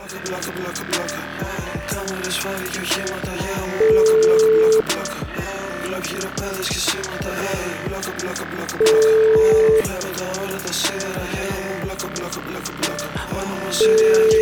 Μπλόκα. Κάμερες, φάρι και οχήματα, yeah, μου μπλόκα. Κλαμπ γύρω παιδες και σήματα, hey, μπλόκα. Βλέπω τα όλα τα σίδερα, yeah, μου μπλόκα. Πάνω μας Συριακή